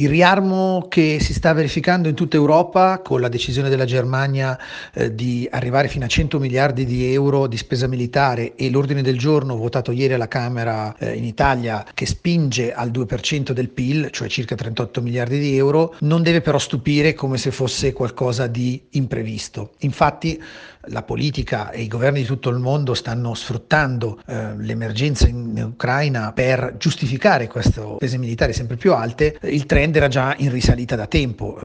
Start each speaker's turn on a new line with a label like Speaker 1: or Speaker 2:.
Speaker 1: Il riarmo che si sta verificando in tutta Europa con la decisione della Germania di arrivare fino a 100 miliardi di euro di spesa militare e l'ordine del giorno votato ieri alla Camera in Italia che spinge al 2% del PIL, cioè circa 38 miliardi di euro, non deve però stupire come se fosse qualcosa di imprevisto. Infatti la politica e i governi di tutto il mondo stanno sfruttando l'emergenza in Ucraina per giustificare queste spese militari sempre più alte. Il trend era già in risalita da tempo.